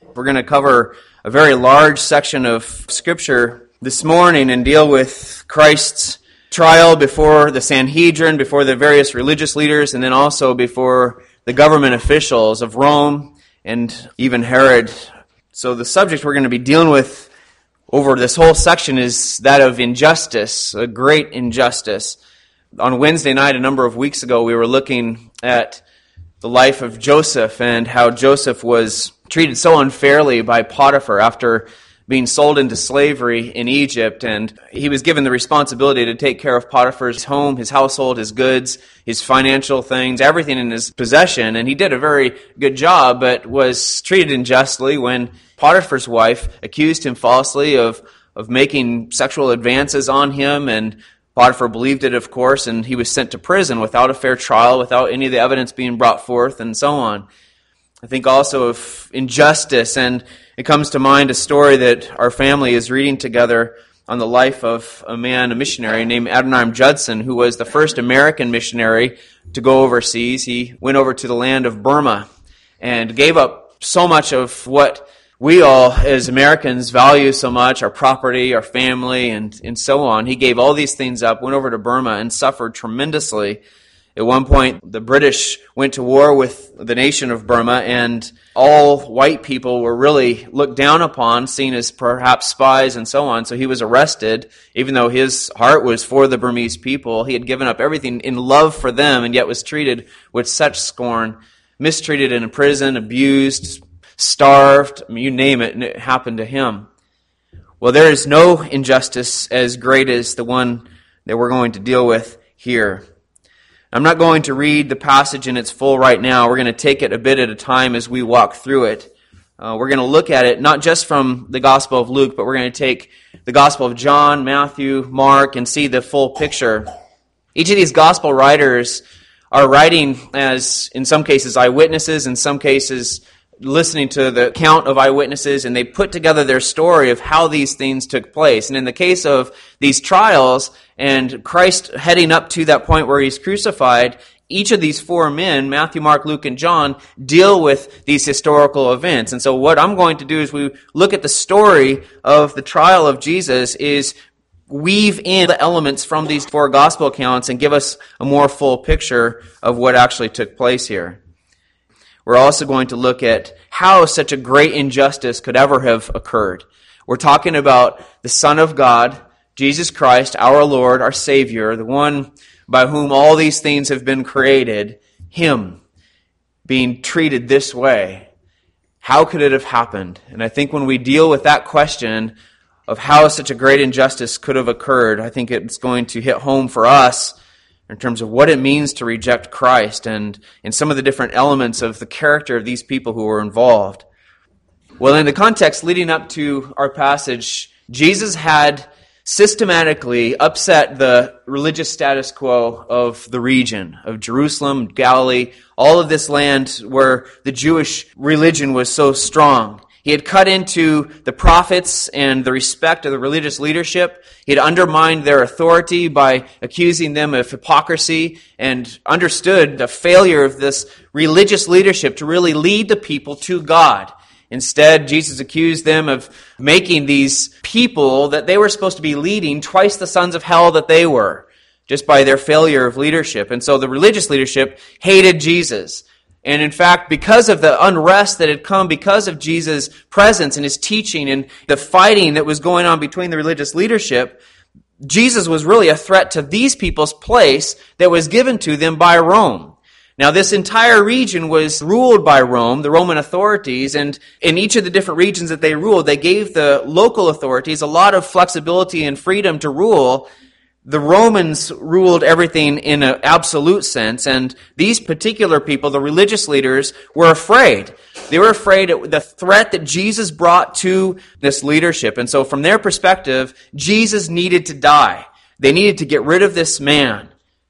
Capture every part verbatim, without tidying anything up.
We're going to cover a very large section of Scripture this morning and deal with Christ's trial before the Sanhedrin, before the various religious leaders, and then also before the government officials of Rome and even Herod. So the subject we're going to be dealing with over this whole section is that of injustice, a great injustice. On Wednesday night, a number of weeks ago, we were looking at the life of Joseph and how Joseph was treated so unfairly by Potiphar after being sold into slavery in Egypt, and he was given the responsibility to take care of Potiphar's home, his household, his goods, his financial things, everything in his possession, and he did a very good job, but was treated unjustly when Potiphar's wife accused him falsely of, of making sexual advances on him, and Potiphar believed it, of course, and he was sent to prison without a fair trial, without any of the evidence being brought forth, and so on. I think also of injustice, and it comes to mind a story that our family is reading together on the life of a man, a missionary named Adoniram Judson, who was the first American missionary to go overseas. He went over to the land of Burma and gave up so much of what we all, as Americans, value so much, our property, our family, and, and so on. He gave all these things up, went over to Burma, and suffered tremendously. At one point, the British went to war with the nation of Burma, and all white people were really looked down upon, seen as perhaps spies and so on. So he was arrested, even though his heart was for the Burmese people. He had given up everything in love for them, and yet was treated with such scorn, mistreated in a prison, abused, starved, I mean, you name it, and it happened to him. Well, there is no injustice as great as the one that we're going to deal with here. I'm not going to read the passage in its full right now. We're going to take it a bit at a time as we walk through it. Uh, we're going to look at it not just from the Gospel of Luke, but we're going to take the Gospel of John, Matthew, Mark, and see the full picture. Each of these Gospel writers are writing as, in some cases, eyewitnesses, in some cases, listening to the account of eyewitnesses, and they put together their story of how these things took place. And in the case of these trials, and Christ heading up to that point where he's crucified, each of these four men, Matthew, Mark, Luke, and John, deal with these historical events. And so what I'm going to do is we look at the story of the trial of Jesus is weave in the elements from these four gospel accounts and give us a more full picture of what actually took place here. We're also going to look at how such a great injustice could ever have occurred. We're talking about the Son of God, Jesus Christ, our Lord, our Savior, the one by whom all these things have been created, Him being treated this way. How could it have happened? And I think when we deal with that question of how such a great injustice could have occurred, I think it's going to hit home for us in terms of what it means to reject Christ and in some of the different elements of the character of these people who were involved. Well, in the context leading up to our passage, Jesus had systematically upset the religious status quo of the region, of Jerusalem, Galilee, all of this land where the Jewish religion was so strong. He had cut into the prophets and the respect of the religious leadership. He had undermined their authority by accusing them of hypocrisy and understood the failure of this religious leadership to really lead the people to God. Instead, Jesus accused them of making these people that they were supposed to be leading twice the sons of hell that they were, just by their failure of leadership. And so the religious leadership hated Jesus. And in fact, because of the unrest that had come, because of Jesus' presence and his teaching and the fighting that was going on between the religious leadership, Jesus was really a threat to these people's place that was given to them by Rome. Now, this entire region was ruled by Rome, the Roman authorities, and in each of the different regions that they ruled, they gave the local authorities a lot of flexibility and freedom to rule. The Romans ruled everything in an absolute sense, and these particular people, the religious leaders, were afraid. They were afraid of the threat that Jesus brought to this leadership. And so from their perspective, Jesus needed to die. They needed to get rid of this man.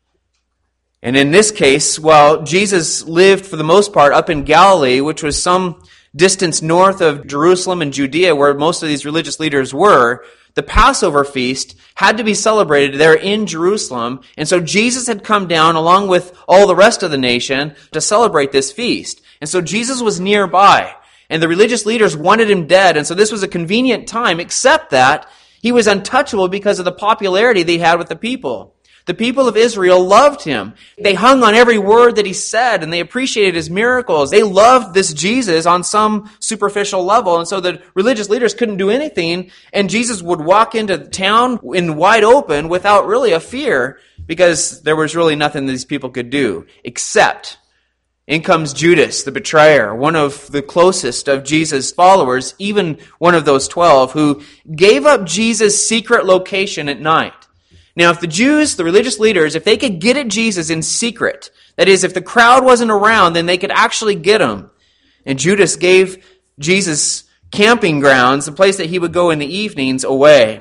And in this case, well, Jesus lived for the most part up in Galilee, which was some distance north of Jerusalem and Judea, where most of these religious leaders were. The Passover feast had to be celebrated there in Jerusalem, and so Jesus had come down along with all the rest of the nation to celebrate this feast. And so Jesus was nearby. And the religious leaders wanted him dead, and so this was a convenient time, except that he was untouchable because of the popularity they had with the people. The people of Israel loved him. They hung on every word that he said, and they appreciated his miracles. They loved this Jesus on some superficial level, and so the religious leaders couldn't do anything, and Jesus would walk into town in wide open without really a fear, because there was really nothing these people could do, except in comes Judas, the betrayer, one of the closest of Jesus' followers, even one of those twelve, who gave up Jesus' secret location at night. Now, if the Jews, the religious leaders, if they could get at Jesus in secret, that is, if the crowd wasn't around, then they could actually get him. And Judas gave Jesus camping grounds, the place that he would go in the evenings, away.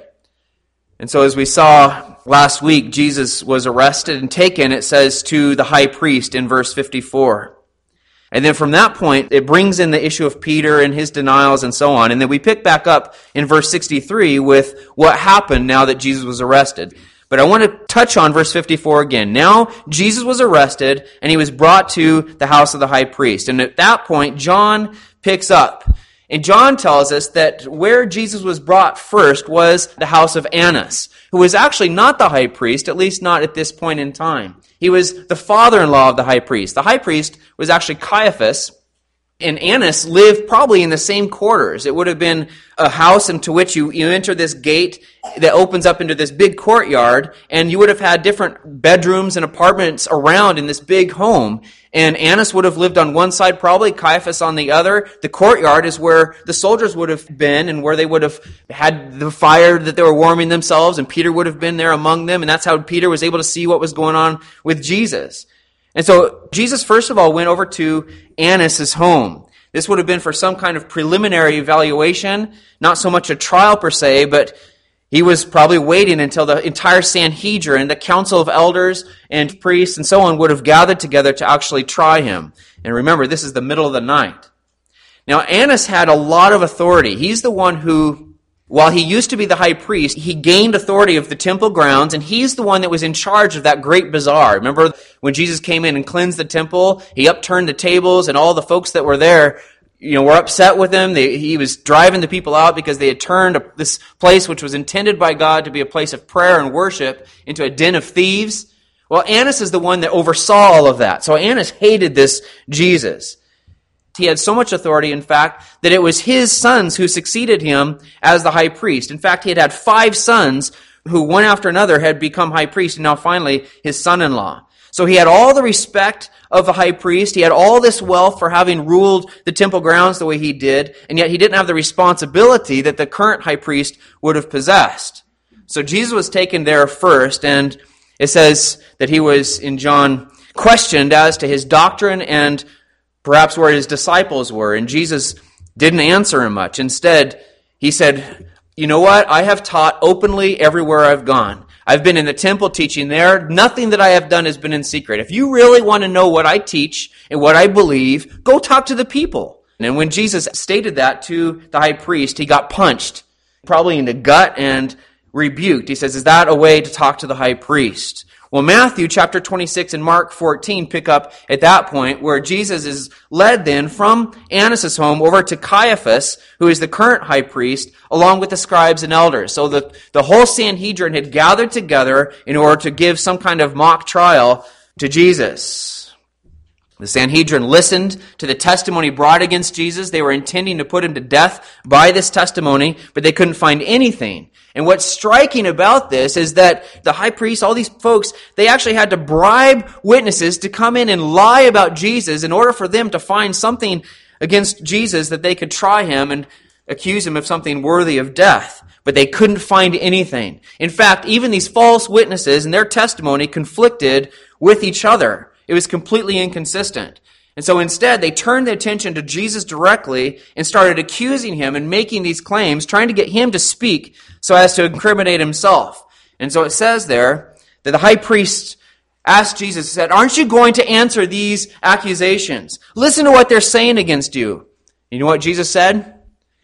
And so as we saw last week, Jesus was arrested and taken, it says, to the high priest in verse fifty-four. And then from that point, it brings in the issue of Peter and his denials and so on. And then we pick back up in verse sixty-three with what happened now that Jesus was arrested. But I want to touch on verse fifty-four again. Now Jesus was arrested and he was brought to the house of the high priest. And at that point, John picks up. And John tells us that where Jesus was brought first was the house of Annas, who was actually not the high priest, at least not at this point in time. He was the father-in-law of the high priest. The high priest was actually Caiaphas, and Annas lived probably in the same quarters. It would have been a house into which you, you enter this gate that opens up into this big courtyard, and you would have had different bedrooms and apartments around in this big home. And Annas would have lived on one side probably, Caiaphas on the other. The courtyard is where the soldiers would have been and where they would have had the fire that they were warming themselves, and Peter would have been there among them, and that's how Peter was able to see what was going on with Jesus. And so Jesus, first of all, went over to Annas' home. This would have been for some kind of preliminary evaluation, not so much a trial per se, but he was probably waiting until the entire Sanhedrin, the council of elders and priests and so on, would have gathered together to actually try him. And remember, this is the middle of the night. Now, Annas had a lot of authority. He's the one who, while he used to be the high priest, he gained authority of the temple grounds, and he's the one that was in charge of that great bazaar. Remember when Jesus came in and cleansed the temple? He upturned the tables, and all the folks that were there, you know, were upset with him. They, he was driving the people out because they had turned a, this place which was intended by God to be a place of prayer and worship into a den of thieves. Well, Annas is the one that oversaw all of that. So Annas hated this Jesus. He had so much authority, in fact, that it was his sons who succeeded him as the high priest. In fact, he had had five sons who, one after another, had become high priests, and now finally his son-in-law. So he had all the respect of the high priest. He had all this wealth for having ruled the temple grounds the way he did, and yet he didn't have the responsibility that the current high priest would have possessed. So Jesus was taken there first, and it says that he was, in John, questioned as to his doctrine and perhaps where his disciples were, and Jesus didn't answer him much. Instead, he said, you know what? I have taught openly everywhere I've gone. I've been in the temple teaching there. Nothing that I have done has been in secret. If you really want to know what I teach and what I believe, go talk to the people. And when Jesus stated that to the high priest, he got punched, probably in the gut, and rebuked. He says, is that a way to talk to the high priest? Well, Matthew chapter twenty-six and Mark fourteen pick up at that point where Jesus is led then from Annas' home over to Caiaphas, who is the current high priest, along with the scribes and elders. So the, the whole Sanhedrin had gathered together in order to give some kind of mock trial to Jesus. The Sanhedrin listened to the testimony brought against Jesus. They were intending to put him to death by this testimony, but they couldn't find anything. And what's striking about this is that the high priest, all these folks, they actually had to bribe witnesses to come in and lie about Jesus in order for them to find something against Jesus that they could try him and accuse him of something worthy of death. But they couldn't find anything. In fact, even these false witnesses and their testimony conflicted with each other. It was completely inconsistent. And so instead, they turned their attention to Jesus directly and started accusing him and making these claims, trying to get him to speak so as to incriminate himself. And so it says there that the high priest asked Jesus, said, aren't you going to answer these accusations? Listen to what they're saying against you. You know what Jesus said?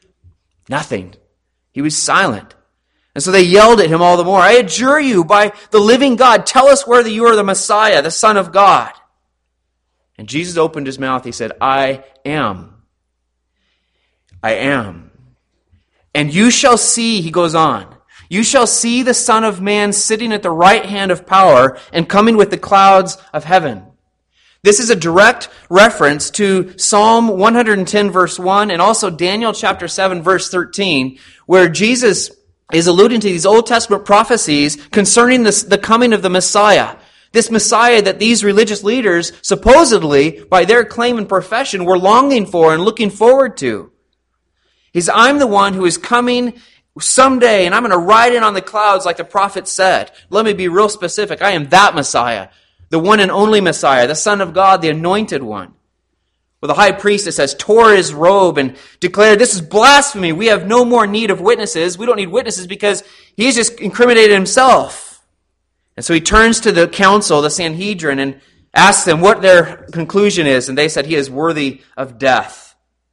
Nothing. He was silent. And so they yelled at him all the more. I adjure you by the living God, tell us whether you are the Messiah, the Son of God. And Jesus opened his mouth. He said, I am. I am. And you shall see, he goes on, you shall see the Son of Man sitting at the right hand of power and coming with the clouds of heaven. This is a direct reference to Psalm one hundred ten verse one and also Daniel chapter seven verse thirteen, where Jesus is alluding to these Old Testament prophecies concerning this, the coming of the Messiah. This Messiah that these religious leaders, supposedly, by their claim and profession, were longing for and looking forward to. He's, I'm the one who is coming someday, and I'm going to ride in on the clouds like the prophet said. Let me be real specific. I am that Messiah, the one and only Messiah, the Son of God, the anointed one. Well, the high priest, it says, tore his robe and declared, this is blasphemy. We have no more need of witnesses. We don't need witnesses because he's just incriminated himself. And so he turns to the council, the Sanhedrin, and asks them what their conclusion is. And they said he is worthy of death.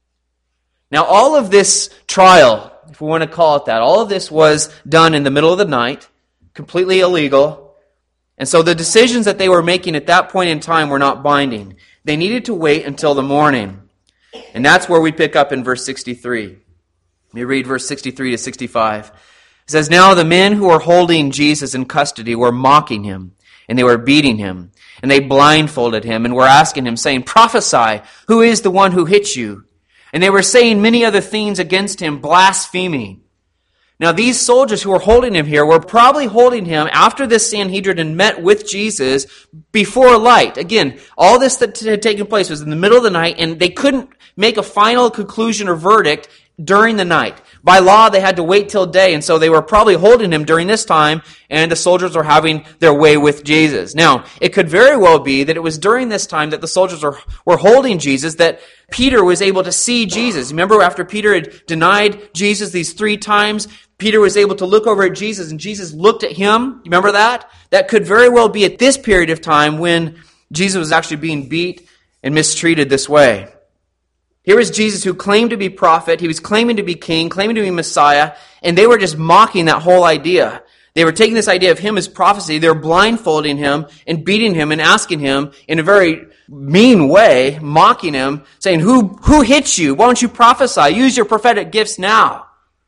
Now, all of this trial, if we want to call it that, all of this was done in the middle of the night, completely illegal. And so the decisions that they were making at that point in time were not binding. They needed to wait until the morning. And that's where we pick up in verse sixty-three. Let me read verse sixty-three to sixty-five. It says, now the men who were holding Jesus in custody were mocking him, and they were beating him, and they blindfolded him, and were asking him, saying, prophesy, who is the one who hit you? And they were saying many other things against him, blaspheming. Now these soldiers who were holding him here were probably holding him after this Sanhedrin had met with Jesus before light. Again, all this that had taken place was in the middle of the night, and they couldn't make a final conclusion or verdict during the night. By law, they had to wait till day, and so they were probably holding him during this time, and the soldiers were having their way with Jesus. Now, it could very well be that it was during this time that the soldiers were, were holding Jesus that Peter was able to see Jesus. Remember, after Peter had denied Jesus these three times, Peter was able to look over at Jesus, and Jesus looked at him. Remember that? That could very well be at this period of time when Jesus was actually being beat and mistreated this way. Here is Jesus who claimed to be prophet. He was claiming to be king, claiming to be Messiah, and they were just mocking that whole idea. They were taking this idea of him as prophecy. They were blindfolding him and beating him and asking him in a very mean way, mocking him, saying, who, who hit you? Why don't you prophesy? Use your prophetic gifts now.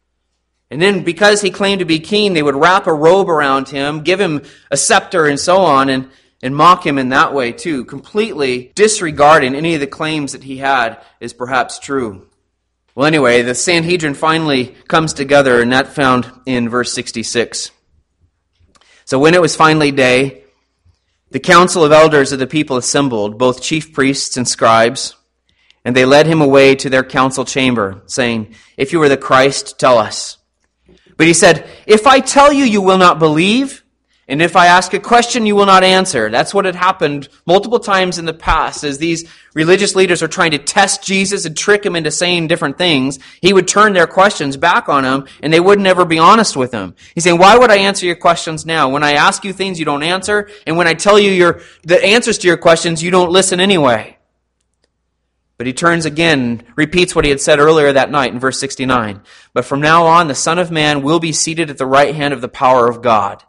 And then because he claimed to be king, they would wrap a robe around him, give him a scepter and so on, and, and mock him in that way too, completely disregarding any of the claims that he had is perhaps true. Well, anyway, the Sanhedrin finally comes together, and that's found in verse sixty-six. So when it was finally day, the council of elders of the people assembled, both chief priests and scribes, and they led him away to their council chamber, saying, if you are the Christ, tell us. But he said, if I tell you, you will not believe, and if I ask a question, you will not answer. That's what had happened multiple times in the past. As these religious leaders are trying to test Jesus and trick him into saying different things, he would turn their questions back on him, and they would never be honest with him. He's saying, why would I answer your questions now? When I ask you things, you don't answer, and when I tell you your the answers to your questions, you don't listen anyway. But he turns again, repeats what he had said earlier that night in verse sixty-nine. But from now on, the Son of Man will be seated at the right hand of the power of God.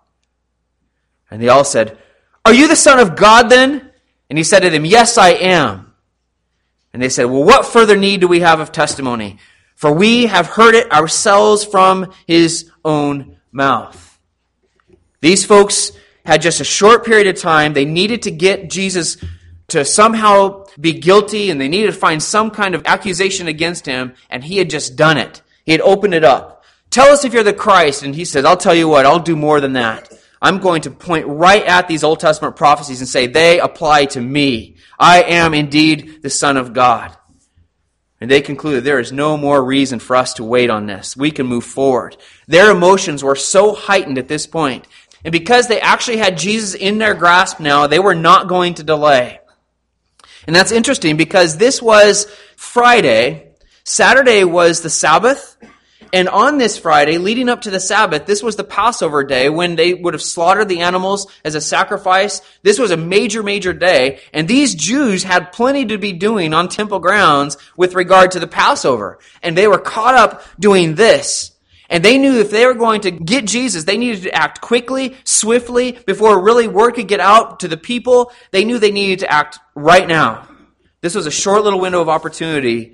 And they all said, are you the Son of God then? And he said to them, yes, I am. And they said, well, what further need do we have of testimony? For we have heard it ourselves from his own mouth. These folks had just a short period of time. They needed to get Jesus to somehow be guilty, and they needed to find some kind of accusation against him, and he had just done it. He had opened it up. Tell us if you're the Christ. And he said, I'll tell you what, I'll do more than that. I'm going to point right at these Old Testament prophecies and say, they apply to me. I am indeed the Son of God. And they concluded there is no more reason for us to wait on this. We can move forward. Their emotions were so heightened at this point. And because they actually had Jesus in their grasp now, they were not going to delay. And that's interesting because this was Friday. Saturday was the Sabbath. And on this Friday, leading up to the Sabbath, this was the Passover day when they would have slaughtered the animals as a sacrifice. This was a major, major day. And these Jews had plenty to be doing on temple grounds with regard to the Passover. And they were caught up doing this. And they knew if they were going to get Jesus, they needed to act quickly, swiftly, before really word could get out to the people. They knew they needed to act right now. This was a short little window of opportunity.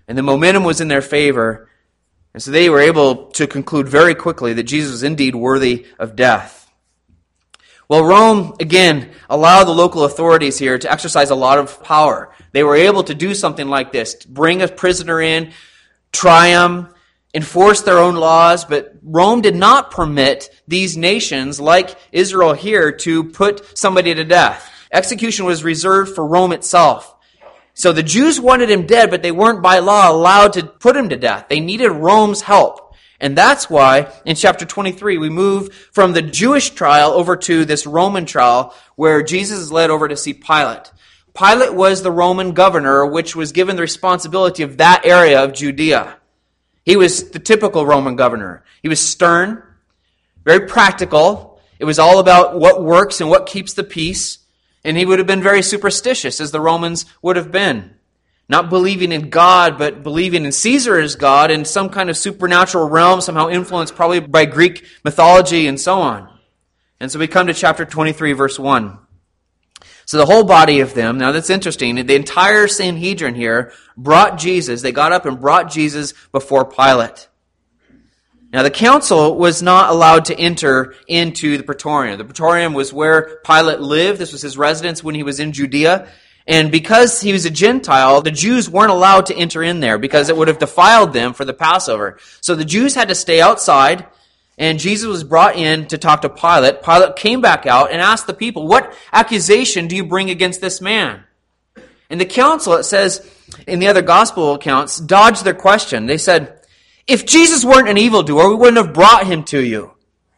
And the momentum was in their favor. And so they were able to conclude very quickly that Jesus was indeed worthy of death. Well, Rome, again, allowed the local authorities here to exercise a lot of power. They were able to do something like this, to bring a prisoner in, try him, enforce their own laws, but Rome did not permit these nations, like Israel here, to put somebody to death. Execution was reserved for Rome itself. So the Jews wanted him dead, but they weren't by law allowed to put him to death. They needed Rome's help. And that's why in chapter twenty-three we move from the Jewish trial over to this Roman trial where Jesus is led over to see Pilate. Pilate was the Roman governor, which was given the responsibility of that area of Judea. He was the typical Roman governor. He was stern, very practical. It was all about what works and what keeps the peace. And he would have been very superstitious, as the Romans would have been. Not believing in God, but believing in Caesar as God in some kind of supernatural realm, somehow influenced probably by Greek mythology and so on. And so we come to chapter twenty-three, verse one. So the whole body of them, now that's interesting, the entire Sanhedrin here brought Jesus, they got up and brought Jesus before Pilate. Now the council was not allowed to enter into the Praetorium. The Praetorium was where Pilate lived. This was his residence when he was in Judea. And because he was a Gentile, the Jews weren't allowed to enter in there because it would have defiled them for the Passover. So the Jews had to stay outside, and Jesus was brought in to talk to Pilate. Pilate came back out and asked the people, "What accusation do you bring against this man?" And the council, it says in the other gospel accounts, dodged their question. They said, "If Jesus weren't an evildoer, we wouldn't have brought him to you."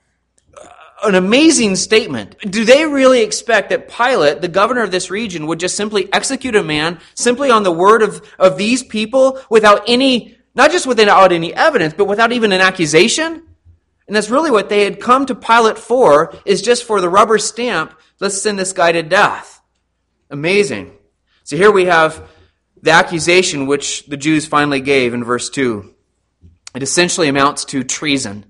An amazing statement. Do they really expect that Pilate, the governor of this region, would just simply execute a man simply on the word of, of these people without any, not just without any evidence, but without even an accusation? And that's really what they had come to Pilate for, is just for the rubber stamp, let's send this guy to death. Amazing. So here we have the accusation which the Jews finally gave in verse two. It essentially amounts to treason.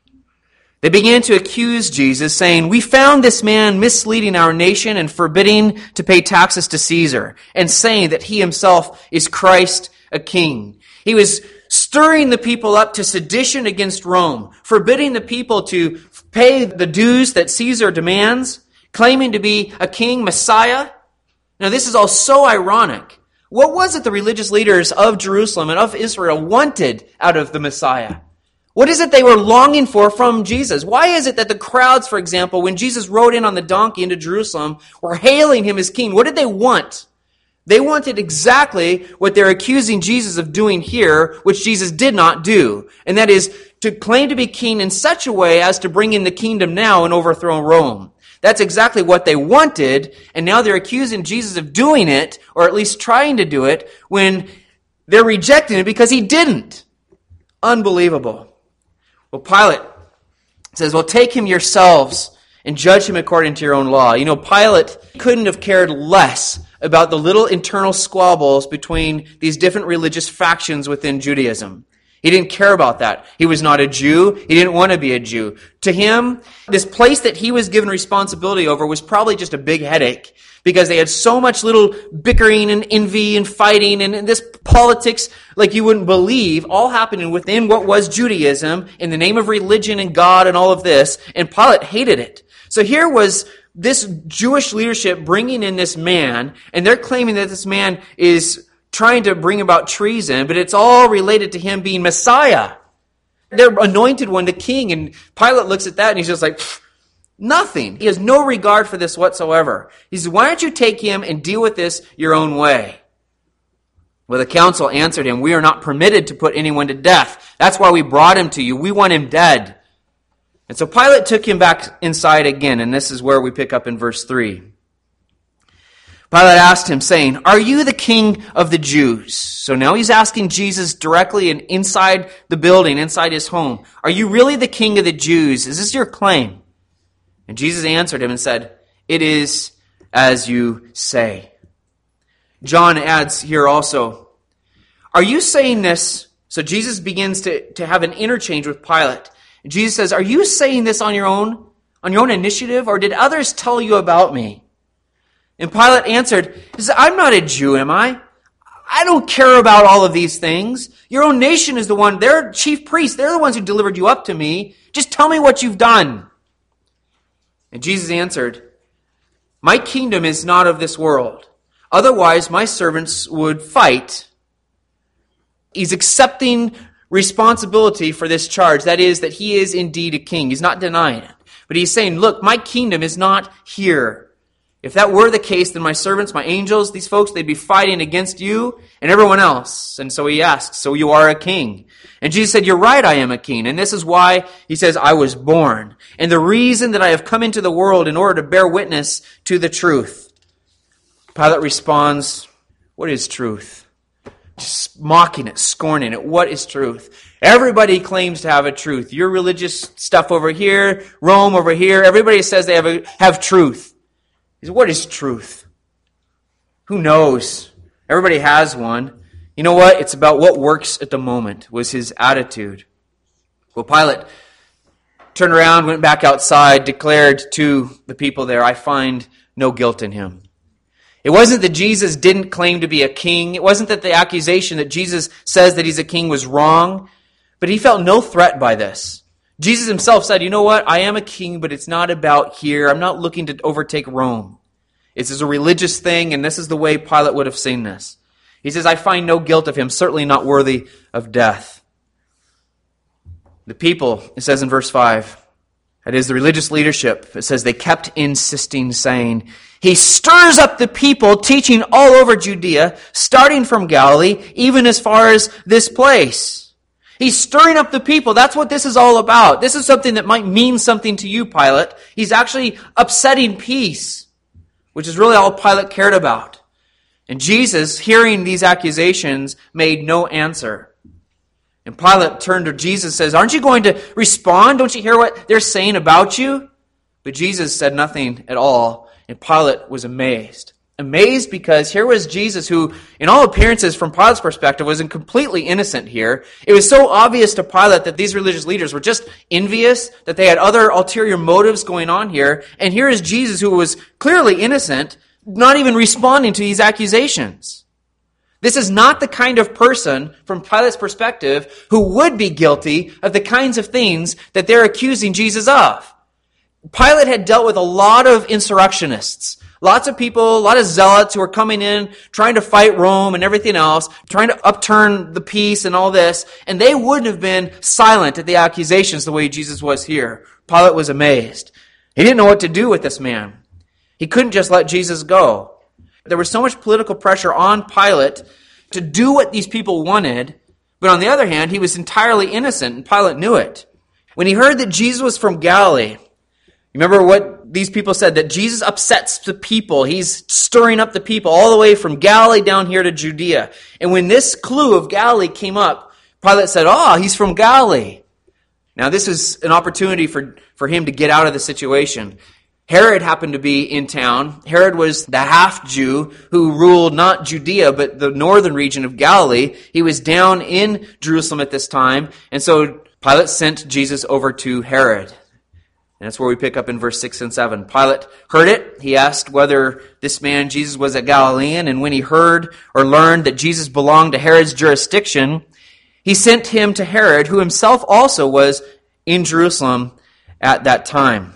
They began to accuse Jesus, saying, "We found this man misleading our nation and forbidding to pay taxes to Caesar, and saying that he himself is Christ, a king." He was stirring the people up to sedition against Rome, forbidding the people to pay the dues that Caesar demands, claiming to be a king, Messiah. Now this is all so ironic. What was it the religious leaders of Jerusalem and of Israel wanted out of the Messiah? What is it they were longing for from Jesus? Why is it that the crowds, for example, when Jesus rode in on the donkey into Jerusalem, were hailing him as king? What did they want? They wanted exactly what they're accusing Jesus of doing here, which Jesus did not do. And that is to claim to be king in such a way as to bring in the kingdom now and overthrow Rome. That's exactly what they wanted, and now they're accusing Jesus of doing it, or at least trying to do it, when they're rejecting it because he didn't. Unbelievable. Well, Pilate says, "Well, take him yourselves and judge him according to your own law." You know, Pilate couldn't have cared less about the little internal squabbles between these different religious factions within Judaism. He didn't care about that. He was not a Jew. He didn't want to be a Jew. To him, this place that he was given responsibility over was probably just a big headache because they had so much little bickering and envy and fighting and, and this politics like you wouldn't believe all happening within what was Judaism in the name of religion and God and all of this. And Pilate hated it. So here was this Jewish leadership bringing in this man, and they're claiming that this man is trying to bring about treason, but it's all related to him being Messiah. Their anointed one, the king, and Pilate looks at that and he's just like, nothing. He has no regard for this whatsoever. He says, "Why don't you take him and deal with this your own way?" Well, the council answered him, "We are not permitted to put anyone to death. That's why we brought him to you. We want him dead." And so Pilate took him back inside again, and this is where we pick up in verse three. Pilate asked him, saying, "Are you the king of the Jews?" So now he's asking Jesus directly and inside the building, inside his home, "Are you really the king of the Jews? Is this your claim?" And Jesus answered him and said, "It is as you say." John adds here also, "Are you saying this?" So Jesus begins to, to have an interchange with Pilate. And Jesus says, "Are you saying this on your own, on your own initiative, or did others tell you about me?" And Pilate answered, he said, "I'm not a Jew, am I? I don't care about all of these things. Your own nation is the one, they're chief priests. They're the ones who delivered you up to me. Just tell me what you've done. And Jesus answered, my kingdom is not of this world. Otherwise, my servants would fight. He's accepting responsibility for this charge. That is, that he is indeed a king. He's not denying it. But he's saying, look, my kingdom is not here. If that were the case, then my servants, my angels, these folks, they'd be fighting against you and everyone else. And so he asked, so you are a king? And Jesus said, you're right, I am a king. And this is why he says, I was born. And the reason that I have come into the world in order to bear witness to the truth. Pilate responds, what is truth? Just mocking it, scorning it. What is truth? Everybody claims to have a truth. Your religious stuff over here, Rome over here, everybody says they have a, have truth. He said, what is truth? Who knows? Everybody has one. You know what? It's about what works at the moment, was his attitude. Well, Pilate turned around, went back outside, declared to the people there, I find no guilt in him. It wasn't that Jesus didn't claim to be a king. It wasn't that the accusation that Jesus says that he's a king was wrong. But he felt no threat by this. Jesus himself said, you know what? I am a king, but it's not about here. I'm not looking to overtake Rome. This is a religious thing, and this is the way Pilate would have seen this. He says, I find no guilt of him, certainly not worthy of death. The people, it says in verse five, that is the religious leadership, it says they kept insisting, saying, he stirs up the people, teaching all over Judea, starting from Galilee, even as far as this place. He's stirring up the people. That's what this is all about. This is something that might mean something to you, Pilate. He's actually upsetting peace, which is really all Pilate cared about. And Jesus, hearing these accusations, made no answer. And Pilate turned to Jesus and says, aren't you going to respond? Don't you hear what they're saying about you? But Jesus said nothing at all, and Pilate was amazed. Amazed because here was Jesus who, in all appearances from Pilate's perspective, was completely innocent here. It was so obvious to Pilate that these religious leaders were just envious, that they had other ulterior motives going on here. And here is Jesus who was clearly innocent, not even responding to these accusations. This is not the kind of person, from Pilate's perspective, who would be guilty of the kinds of things that they're accusing Jesus of. Pilate had dealt with a lot of insurrectionists. Lots of people, a lot of zealots who were coming in, trying to fight Rome and everything else, trying to upturn the peace and all this, and they wouldn't have been silent at the accusations the way Jesus was here. Pilate was amazed. He didn't know what to do with this man. He couldn't just let Jesus go. There was so much political pressure on Pilate to do what these people wanted, but on the other hand, he was entirely innocent, and Pilate knew it. When he heard that Jesus was from Galilee, remember what these people said, that Jesus upsets the people. He's stirring up the people all the way from Galilee down here to Judea. And when this clue of Galilee came up, Pilate said, oh, he's from Galilee. Now this is an opportunity for, for him to get out of the situation. Herod happened to be in town. Herod was the half-Jew who ruled not Judea, but the northern region of Galilee. He was down in Jerusalem at this time. And so Pilate sent Jesus over to Herod. And that's where we pick up in verse six and seven. Pilate heard it. He asked whether this man, Jesus, was a Galilean. And when he heard or learned that Jesus belonged to Herod's jurisdiction, he sent him to Herod, who himself also was in Jerusalem at that time.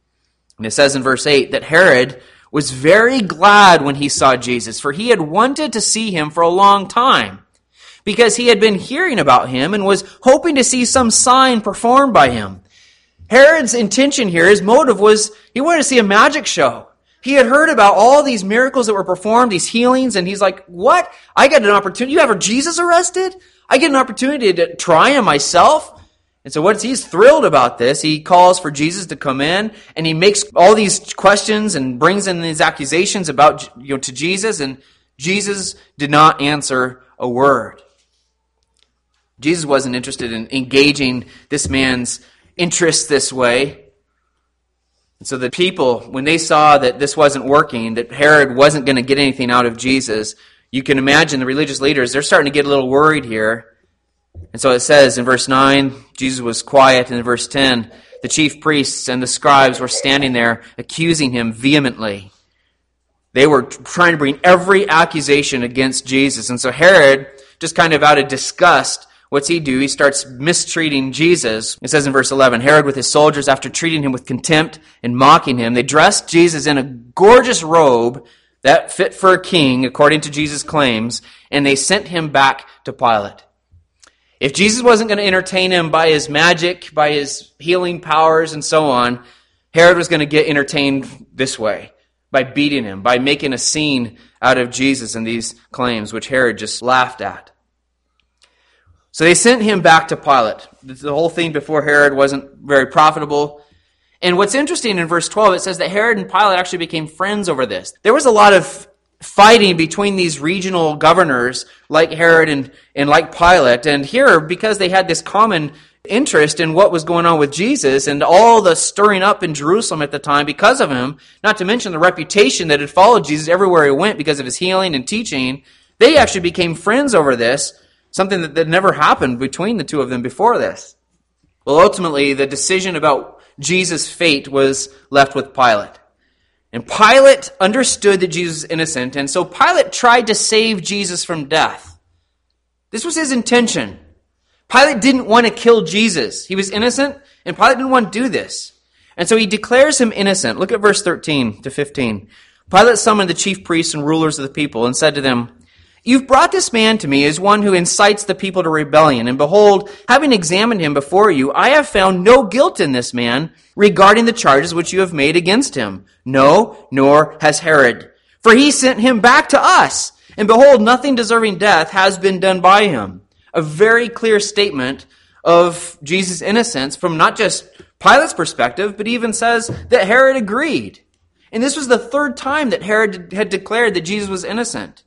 And it says in verse eight that Herod was very glad when he saw Jesus, for he had wanted to see him for a long time, because he had been hearing about him and was hoping to see some sign performed by him. Herod's intention here, his motive was, he wanted to see a magic show. He had heard about all these miracles that were performed, these healings, and he's like, what? I get an opportunity. You have Jesus arrested? I get an opportunity to try him myself? And so what he's thrilled about this, he calls for Jesus to come in, and he makes all these questions and brings in these accusations about, you know, to Jesus, and Jesus did not answer a word. Jesus wasn't interested in engaging this man's interest this way. And so the people, when they saw that this wasn't working, that Herod wasn't going to get anything out of Jesus, you can imagine the religious leaders, they're starting to get a little worried here. And so it says in verse nine, Jesus was quiet, and in verse ten, the chief priests and the scribes were standing there accusing him vehemently. They were trying to bring every accusation against Jesus. And so Herod, just kind of out of disgust, what's he do? He starts mistreating Jesus. It says in verse eleven, Herod with his soldiers, after treating him with contempt and mocking him, they dressed Jesus in a gorgeous robe that fit for a king, according to Jesus' claims, and they sent him back to Pilate. If Jesus wasn't going to entertain him by his magic, by his healing powers and so on, Herod was going to get entertained this way, by beating him, by making a scene out of Jesus and these claims, which Herod just laughed at. So they sent him back to Pilate. The whole thing before Herod wasn't very profitable. And what's interesting in verse twelve, it says that Herod and Pilate actually became friends over this. There was a lot of fighting between these regional governors like Herod and, and like Pilate. And here, because they had this common interest in what was going on with Jesus and all the stirring up in Jerusalem at the time because of him, not to mention the reputation that had followed Jesus everywhere he went because of his healing and teaching, they actually became friends over this, something that, that never happened between the two of them before this. Well, ultimately, the decision about Jesus' fate was left with Pilate. And Pilate understood that Jesus was innocent, and so Pilate tried to save Jesus from death. This was his intention. Pilate didn't want to kill Jesus. He was innocent, and Pilate didn't want to do this. And so he declares him innocent. Look at verse thirteen to fifteen. Pilate summoned the chief priests and rulers of the people and said to them, "You've brought this man to me as one who incites the people to rebellion. And behold, having examined him before you, I have found no guilt in this man regarding the charges which you have made against him. No, nor has Herod. For he sent him back to us. And behold, nothing deserving death has been done by him." A very clear statement of Jesus' innocence from not just Pilate's perspective, but even says that Herod agreed. And this was the third time that Herod had declared that Jesus was innocent.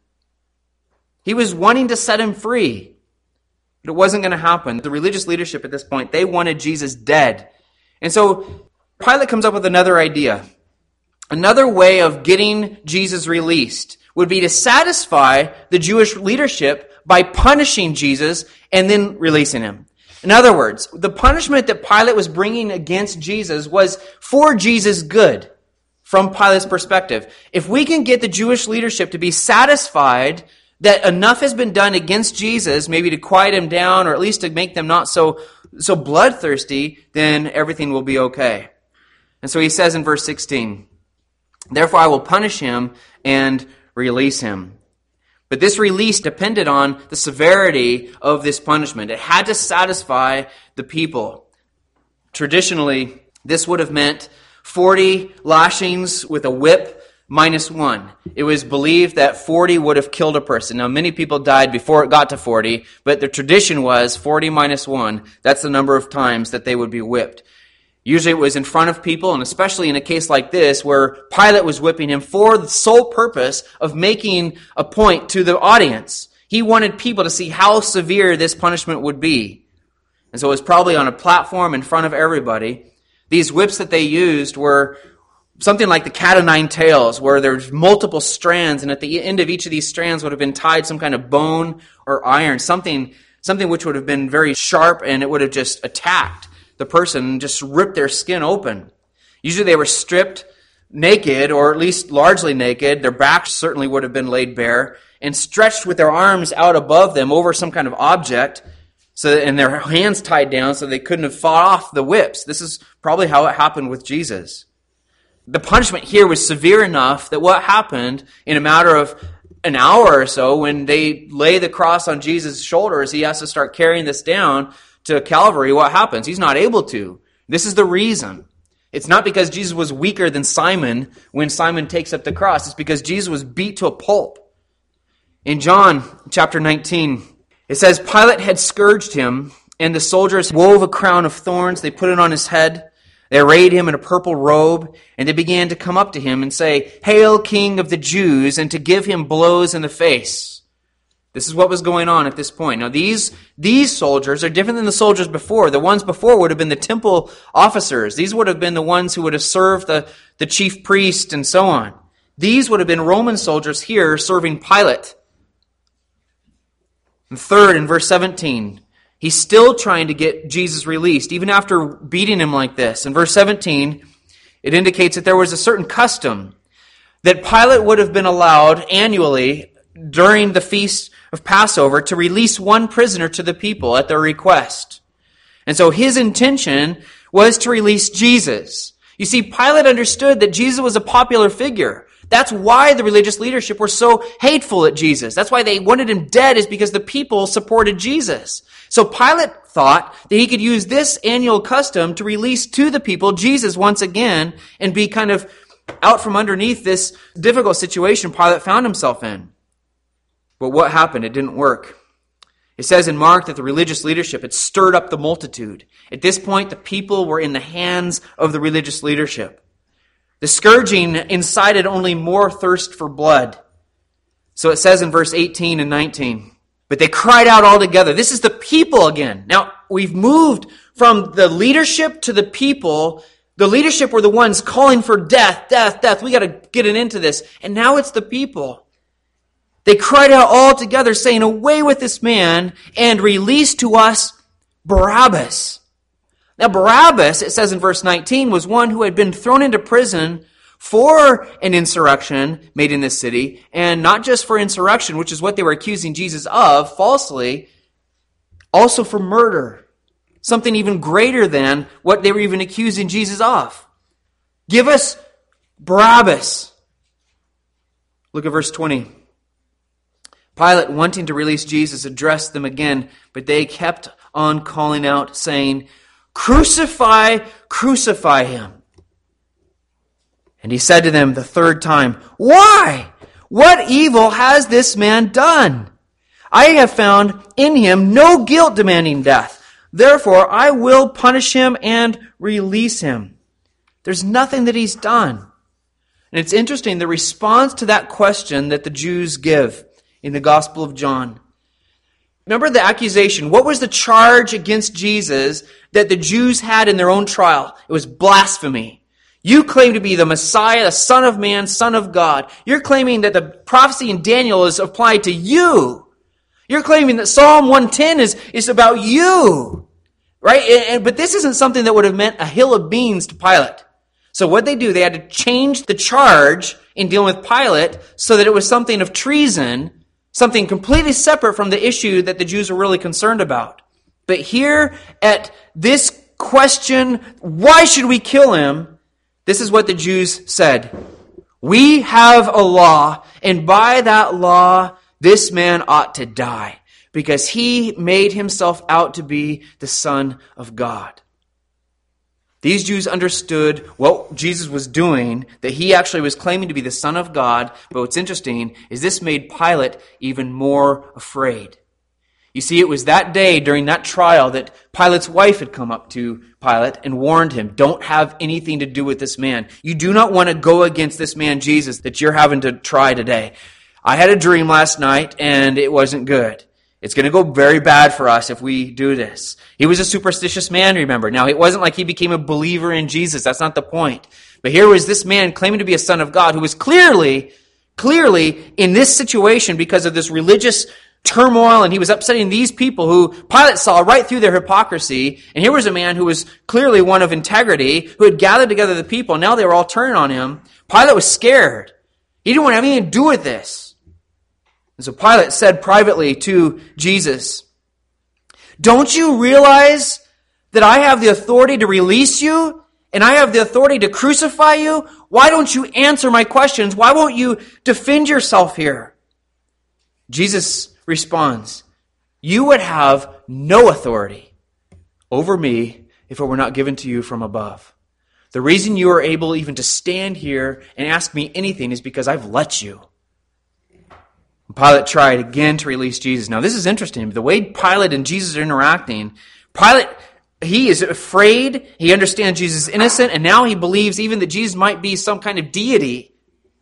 He was wanting to set him free, but it wasn't going to happen. The religious leadership at this point, they wanted Jesus dead. And so Pilate comes up with another idea. Another way of getting Jesus released would be to satisfy the Jewish leadership by punishing Jesus and then releasing him. In other words, the punishment that Pilate was bringing against Jesus was for Jesus' good from Pilate's perspective. If we can get the Jewish leadership to be satisfied that enough has been done against Jesus, maybe to quiet him down or at least to make them not so, so bloodthirsty, then everything will be okay. And so he says in verse sixteen, "Therefore I will punish him and release him." But this release depended on the severity of this punishment. It had to satisfy the people. Traditionally, this would have meant forty lashings with a whip minus one. It was believed that forty would have killed a person. Now, many people died before it got to forty, but the tradition was forty minus one. That's the number of times that they would be whipped. Usually it was in front of people, and especially in a case like this where Pilate was whipping him for the sole purpose of making a point to the audience. He wanted people to see how severe this punishment would be. And so it was probably on a platform in front of everybody. These whips that they used were something like the cat o' nine tails, where there's multiple strands, and at the end of each of these strands would have been tied some kind of bone or iron, something, something which would have been very sharp, and it would have just attacked the person, just ripped their skin open. Usually they were stripped naked, or at least largely naked. Their backs certainly would have been laid bare, and stretched with their arms out above them over some kind of object, so and their hands tied down so they couldn't have fought off the whips. This is probably how it happened with Jesus. The punishment here was severe enough that what happened in a matter of an hour or so, when they lay the cross on Jesus' shoulders, he has to start carrying this down to Calvary. What happens? He's not able to. This is the reason. It's not because Jesus was weaker than Simon when Simon takes up the cross. It's because Jesus was beat to a pulp. In John chapter nineteen, it says, "Pilate had scourged him, and the soldiers wove a crown of thorns. They put it on his head. They arrayed him in a purple robe, and they began to come up to him and say, 'Hail, King of the Jews,' and to give him blows in the face." This is what was going on at this point. Now, these, these soldiers are different than the soldiers before. The ones before would have been the temple officers. These would have been the ones who would have served the, the chief priest and so on. These would have been Roman soldiers here serving Pilate. And third, in verse seventeen, he's still trying to get Jesus released, even after beating him like this. In verse seventeen, it indicates that there was a certain custom that Pilate would have been allowed annually during the feast of Passover to release one prisoner to the people at their request. And so his intention was to release Jesus. You see, Pilate understood that Jesus was a popular figure. That's why the religious leadership were so hateful at Jesus. That's why they wanted him dead, is because the people supported Jesus. So Pilate thought that he could use this annual custom to release to the people Jesus once again and be kind of out from underneath this difficult situation Pilate found himself in. But what happened? It didn't work. It says in Mark that the religious leadership had stirred up the multitude. At this point, the people were in the hands of the religious leadership. The scourging incited only more thirst for blood. So it says in verse eighteen and nineteen, but they cried out all together. This is the people again. Now, we've moved from the leadership to the people. The leadership were the ones calling for death, death, death. We got to get an end to this. And now it's the people. They cried out all together, saying, away with this man, and release to us Barabbas. Now, Barabbas, it says in verse nineteen, was one who had been thrown into prison for an insurrection made in this city, and not just for insurrection, which is what they were accusing Jesus of falsely, also for murder. Something even greater than what they were even accusing Jesus of. Give us Barabbas. Look at verse twenty. Pilate, wanting to release Jesus, addressed them again, but they kept on calling out, saying, crucify, crucify him. And he said to them the third time, why? What evil has this man done? I have found in him no guilt demanding death. Therefore, I will punish him and release him. There's nothing that he's done. And it's interesting, the response to that question that the Jews give in the Gospel of John. Remember the accusation. What was the charge against Jesus that the Jews had in their own trial? It was blasphemy. You claim to be the Messiah, the Son of Man, Son of God. You're claiming that the prophecy in Daniel is applied to you. You're claiming that Psalm one ten is, is about you. Right? And, and, but this isn't something that would have meant a hill of beans to Pilate. So what they do, they had to change the charge in dealing with Pilate so that it was something of treason, something completely separate from the issue that the Jews were really concerned about. But here at this question, why should we kill him? This is what the Jews said. We have a law, and by that law, this man ought to die, because he made himself out to be the Son of God. These Jews understood what Jesus was doing, that he actually was claiming to be the Son of God. But what's interesting is this made Pilate even more afraid. You see, it was that day during that trial that Pilate's wife had come up to Pilate and warned him, don't have anything to do with this man. You do not want to go against this man, Jesus, that you're having to try today. I had a dream last night and it wasn't good. It's going to go very bad for us if we do this. He was a superstitious man, remember. Now, it wasn't like he became a believer in Jesus. That's not the point. But here was this man claiming to be a son of God who was clearly, clearly in this situation because of this religious turmoil, and he was upsetting these people who Pilate saw right through their hypocrisy. And here was a man who was clearly one of integrity, who had gathered together the people. Now they were all turning on him. Pilate was scared. He didn't want to have anything to do with this. And so Pilate said privately to Jesus, don't you realize that I have the authority to release you and I have the authority to crucify you? Why don't you answer my questions? Why won't you defend yourself here? Jesus responds, you would have no authority over me if it were not given to you from above. The reason you are able even to stand here and ask me anything is because I've let you. Pilate tried again to release Jesus. Now, this is interesting. The way Pilate and Jesus are interacting, Pilate, he is afraid. He understands Jesus is innocent, and now he believes even that Jesus might be some kind of deity.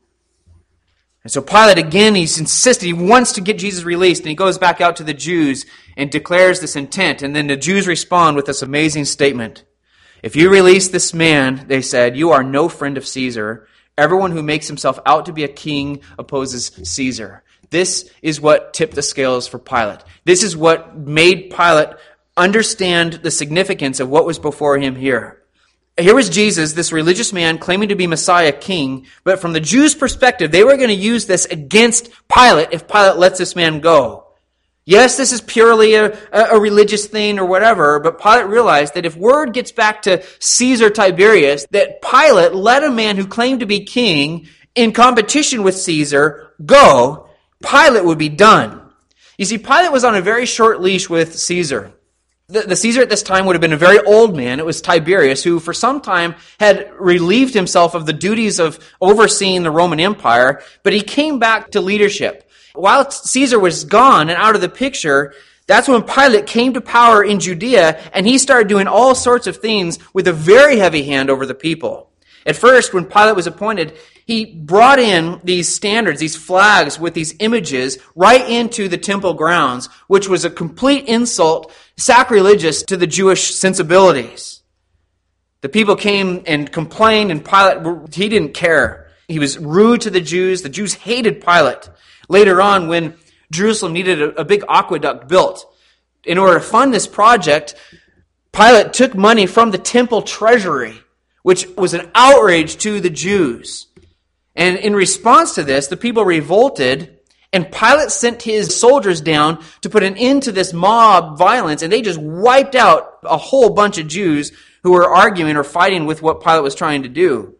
And so Pilate, again, he's insisted. He wants to get Jesus released, and he goes back out to the Jews and declares this intent. And then the Jews respond with this amazing statement. If you release this man, they said, you are no friend of Caesar. Everyone who makes himself out to be a king opposes Caesar. This is what tipped the scales for Pilate. This is what made Pilate understand the significance of what was before him here. Here was Jesus, this religious man claiming to be Messiah, king, but from the Jews' perspective, they were going to use this against Pilate if Pilate lets this man go. Yes, this is purely a, a religious thing or whatever, but Pilate realized that if word gets back to Caesar Tiberius that Pilate let a man who claimed to be king in competition with Caesar go, Pilate would be done. You see, Pilate was on a very short leash with Caesar. The, the Caesar at this time would have been a very old man. It was Tiberius, who for some time had relieved himself of the duties of overseeing the Roman Empire, but he came back to leadership. While Caesar was gone and out of the picture, that's when Pilate came to power in Judea, and he started doing all sorts of things with a very heavy hand over the people. At first, when Pilate was appointed, he brought in these standards, these flags with these images right into the temple grounds, which was a complete insult, sacrilegious to the Jewish sensibilities. The people came and complained, and Pilate, he didn't care. He was rude to the Jews. The Jews hated Pilate. Later on, when Jerusalem needed a, a big aqueduct built, in order to fund this project, Pilate took money from the temple treasury, which was an outrage to the Jews. And in response to this, the people revolted, and Pilate sent his soldiers down to put an end to this mob violence, and they just wiped out a whole bunch of Jews who were arguing or fighting with what Pilate was trying to do.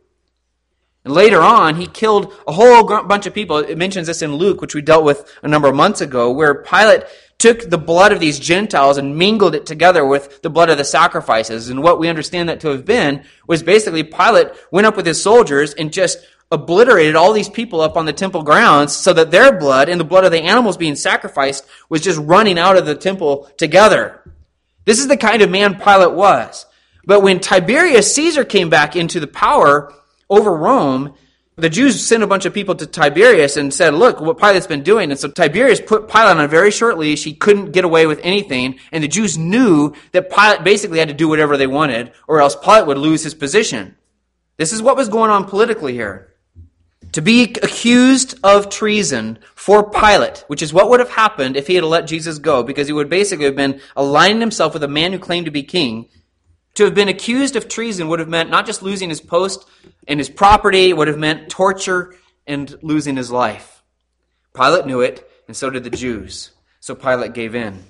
And later on, he killed a whole bunch of people. It mentions this in Luke, which we dealt with a number of months ago, where Pilate took the blood of these Gentiles and mingled it together with the blood of the sacrifices. And what we understand that to have been was basically Pilate went up with his soldiers and just obliterated all these people up on the temple grounds so that their blood and the blood of the animals being sacrificed was just running out of the temple together. This is the kind of man Pilate was. But when Tiberius Caesar came back into the power over Rome, the Jews sent a bunch of people to Tiberius and said, look, what Pilate's been doing. And so Tiberius put Pilate on a very short leash. He couldn't get away with anything. And the Jews knew that Pilate basically had to do whatever they wanted, or else Pilate would lose his position. This is what was going on politically here. To be accused of treason for Pilate, which is what would have happened if he had let Jesus go, because he would basically have been aligning himself with a man who claimed to be king. To have been accused of treason would have meant not just losing his post and his property, it would have meant torture and losing his life. Pilate knew it, and so did the Jews. So Pilate gave in.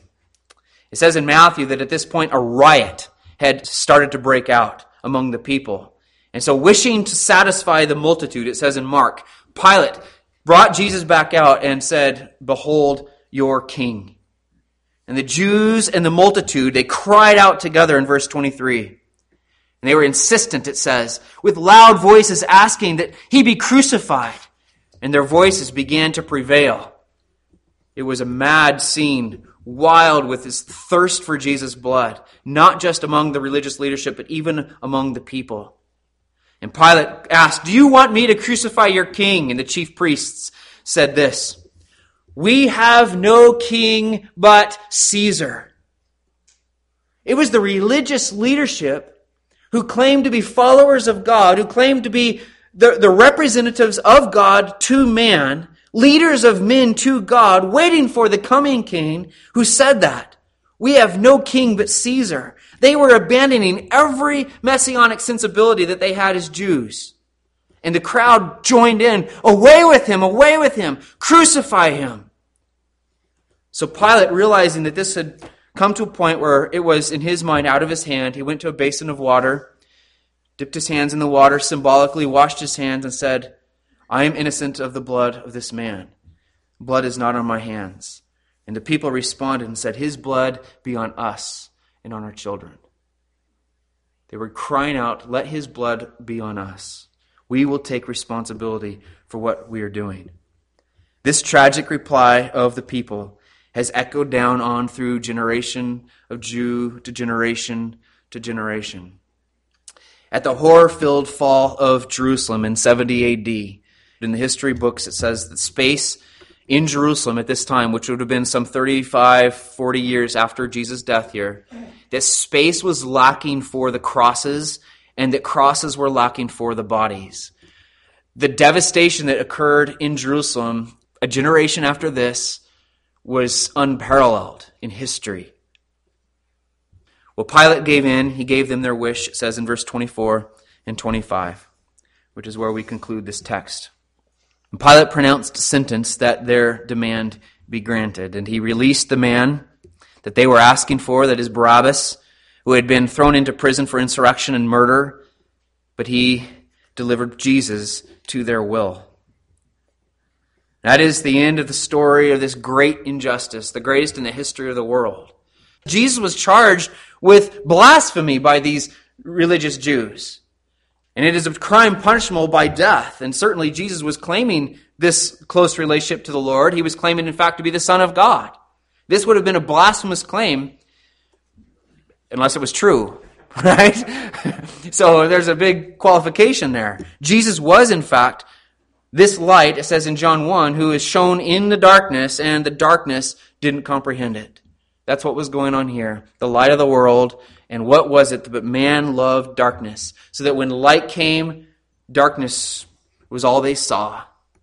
It says in Matthew that at this point a riot had started to break out among the people. And so wishing to satisfy the multitude, it says in Mark, Pilate brought Jesus back out and said, behold your king. And the Jews and the multitude, they cried out together in verse twenty-three. And they were insistent, it says, with loud voices asking that he be crucified. And their voices began to prevail. It was a mad scene, wild with this thirst for Jesus' blood, not just among the religious leadership, but even among the people. And Pilate asked, do you want me to crucify your king? And the chief priests said this, we have no king but Caesar. It was the religious leadership who claimed to be followers of God, who claimed to be the, the representatives of God to man, leaders of men to God, waiting for the coming king, who said that. We have no king but Caesar. They were abandoning every messianic sensibility that they had as Jews. And the crowd joined in, away with him, away with him, crucify him. So Pilate, realizing that this had come to a point where it was in his mind out of his hand, he went to a basin of water, dipped his hands in the water, symbolically washed his hands and said, I am innocent of the blood of this man. Blood is not on my hands. And the people responded and said, his blood be on us and on our children. They were crying out, let his blood be on us. We will take responsibility for what we are doing. This tragic reply of the people has echoed down on through generation of Jew to generation to generation. At the horror-filled fall of Jerusalem in seventy A D, in the history books it says that space in Jerusalem at this time, which would have been some thirty-five, forty years after Jesus' death here, that space was lacking for the crosses and that crosses were lacking for the bodies. The devastation that occurred in Jerusalem a generation after this was unparalleled in history. Well, Pilate gave in. He gave them their wish, it says in verse twenty-four and twenty-five, which is where we conclude this text. And Pilate pronounced sentence that their demand be granted, and he released the man that they were asking for, that is Barabbas, who had been thrown into prison for insurrection and murder, but he delivered Jesus to their will. That is the end of the story of this great injustice, the greatest in the history of the world. Jesus was charged with blasphemy by these religious Jews. And it is a crime punishable by death. And certainly Jesus was claiming this close relationship to the Lord. He was claiming, in fact, to be the Son of God. This would have been a blasphemous claim unless it was true, right? So there's a big qualification there. Jesus was, in fact, this light, it says in John one, who is shown in the darkness, and the darkness didn't comprehend it. That's what was going on here. The light of the world. And what was it? But man loved darkness. So that when light came, darkness was all they saw.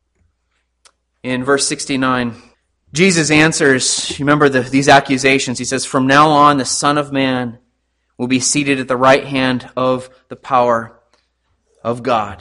In verse sixty-nine, Jesus answers, you remember the, these accusations. He says, "From now on, the Son of Man will be seated at the right hand of the power of God."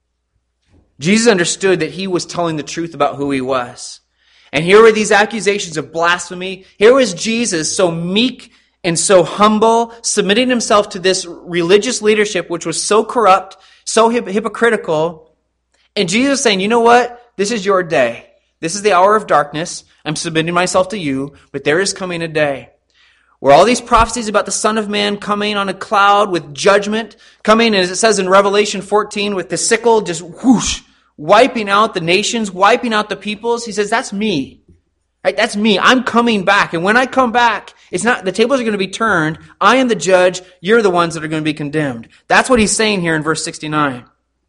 Jesus understood that he was telling the truth about who he was. And here were these accusations of blasphemy. Here was Jesus, so meek and so humble, submitting himself to this religious leadership, which was so corrupt, so hip- hypocritical. And Jesus saying, you know what? This is your day. This is the hour of darkness. I'm submitting myself to you, but there is coming a day where all these prophecies about the Son of Man coming on a cloud with judgment, coming, as it says in Revelation fourteen, with the sickle just whoosh, wiping out the nations, wiping out the peoples. He says, that's me. Right? That's me. I'm coming back. And when I come back, it's not, the tables are going to be turned. I am the judge. You're the ones that are going to be condemned. That's what he's saying here in verse sixty-nine.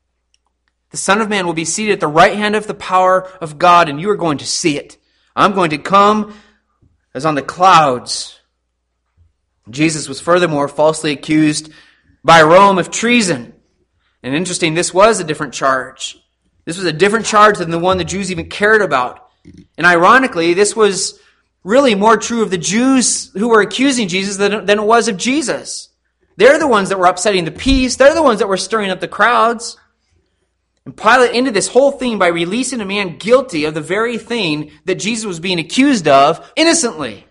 The Son of Man will be seated at the right hand of the power of God, and you are going to see it. I'm going to come as on the clouds. Jesus was furthermore falsely accused by Rome of treason. And interesting, this was a different charge. This was a different charge than the one the Jews even cared about. And ironically, this was really more true of the Jews who were accusing Jesus than, than it was of Jesus. They're the ones that were upsetting the peace. They're the ones that were stirring up the crowds. And Pilate ended this whole thing by releasing a man guilty of the very thing that Jesus was being accused of innocently.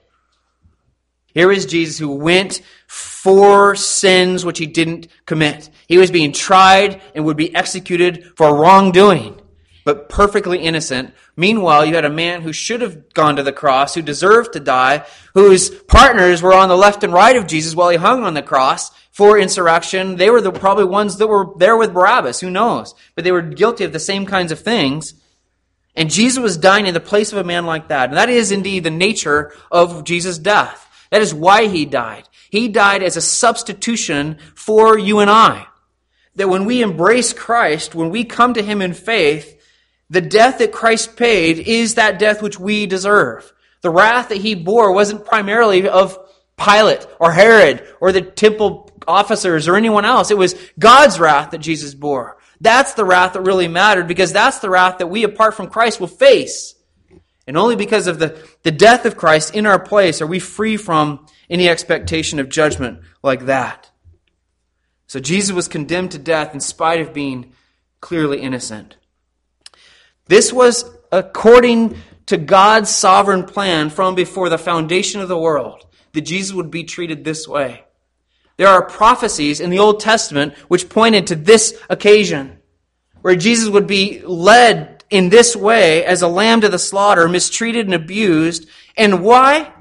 Here is Jesus who went for sins which he didn't commit. He was being tried and would be executed for wrongdoing, but perfectly innocent. Meanwhile, you had a man who should have gone to the cross, who deserved to die, whose partners were on the left and right of Jesus while he hung on the cross for insurrection. They were the probably ones that were there with Barabbas, who knows? But they were guilty of the same kinds of things. And Jesus was dying in the place of a man like that. And that is indeed the nature of Jesus' death. That is why he died. He died as a substitution for you and I. That when we embrace Christ, when we come to him in faith, the death that Christ paid is that death which we deserve. The wrath that he bore wasn't primarily of Pilate or Herod or the temple officers or anyone else. It was God's wrath that Jesus bore. That's the wrath that really mattered, because that's the wrath that we, apart from Christ, will face. And only because of the, the death of Christ in our place are we free from any expectation of judgment like that. So Jesus was condemned to death in spite of being clearly innocent. This was according to God's sovereign plan from before the foundation of the world, that Jesus would be treated this way. There are prophecies in the Old Testament which pointed to this occasion, where Jesus would be led in this way as a lamb to the slaughter, mistreated and abused. And why?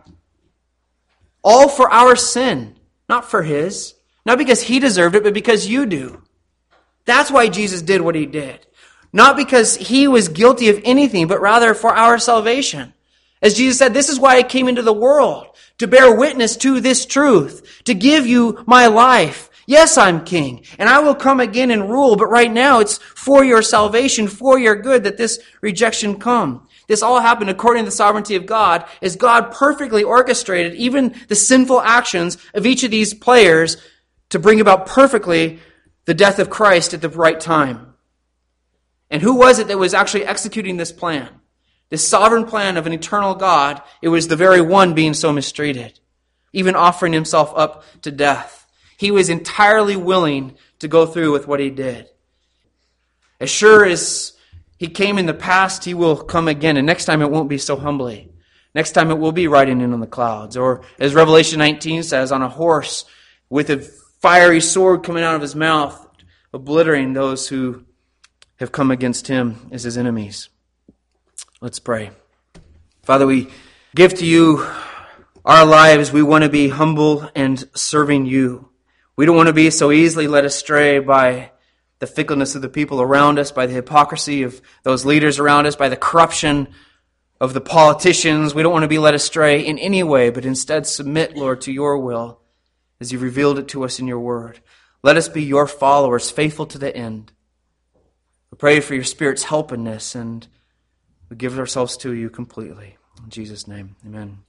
All for our sin, not for his. Not because he deserved it, but because you do. That's why Jesus did what he did. Not because he was guilty of anything, but rather for our salvation. As Jesus said, this is why I came into the world, to bear witness to this truth, to give you my life. Yes, I'm king, and I will come again and rule, but right now it's for your salvation, for your good, that this rejection come. This all happened according to the sovereignty of God, as God perfectly orchestrated even the sinful actions of each of these players to bring about perfectly the death of Christ at the right time. And who was it that was actually executing this plan? This sovereign plan of an eternal God. It was the very one being so mistreated. even offering himself up to death. He was entirely willing to go through with what he did. As sure as he came in the past, he will come again. And next time it won't be so humbly. Next time it will be riding in on the clouds. Or as Revelation nineteen says, on a horse with a fiery sword coming out of his mouth, obliterating those who have come against him as his enemies. Let's pray. Father, we give to you our lives. We want to be humble and serving you. We don't want to be so easily led astray by the fickleness of the people around us, by the hypocrisy of those leaders around us, by the corruption of the politicians. We don't want to be led astray in any way, but instead submit, Lord, to your will as you've revealed it to us in your word. Let us be your followers, faithful to the end. We pray for your Spirit's help in this, and we give ourselves to you completely. In Jesus' name, amen.